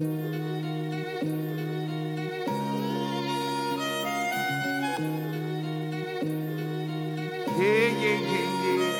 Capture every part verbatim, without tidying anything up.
Yeah, yeah, yeah, yeah.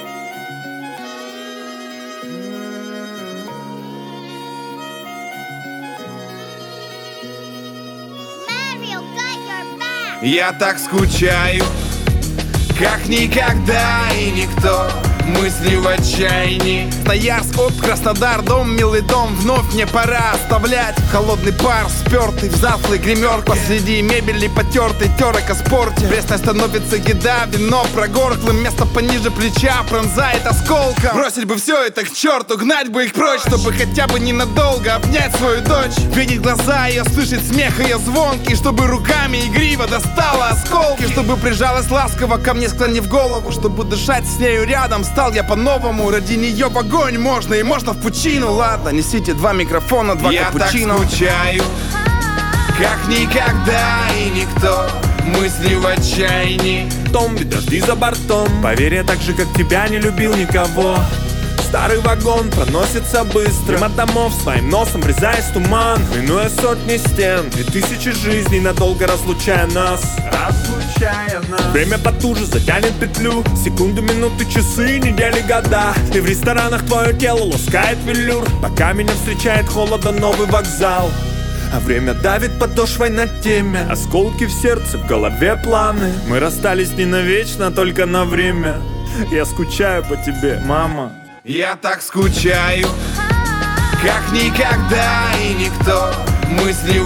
Mario got your back. Я так скучаю, как никогда и никто. Мысли в отчаянии. Красноярск, оп, Краснодар, дом, милый дом. Вновь мне пора оставлять холодный пар, спертый в затлой гримерке. Посреди мебели потертый терок о спорте. Пресной становится еда, вино прогорклым. Место пониже плеча пронзает осколком. Бросить бы все это к черту, гнать бы их прочь, чтобы хотя бы ненадолго обнять свою дочь. Видеть глаза ее, слышать смех ее звонкий, чтобы руками игриво достала осколки, чтобы прижалась ласково ко мне, склонив голову, чтобы дышать с нею рядом. Стал я по-новому, ради нее в огонь можно, и можно в пучину. Ладно, несите два микрофона, два Я капучино. так скучаю, как никогда и никто. Мысли в отчаянии. Том, ведь дожди за бортом. Поверь, я так же, как тебя, не любил никого. Старый вагон проносится быстро мимо домов, своим носом врезаясь в туман, минуя сотни стен и тысячи жизней, надолго разлучая нас. Разлучая нас. Время потуже затянет петлю. Секунды, минуты, часы, недели, года. И в ресторанах твое тело ласкает велюр, пока меня встречает холодом новый вокзал. А время давит подошвой на теме. Осколки в сердце, в голове планы. Мы расстались не навечно, а только на время. Я скучаю по тебе, мама. Я так скучаю, как никогда и никто. Мысли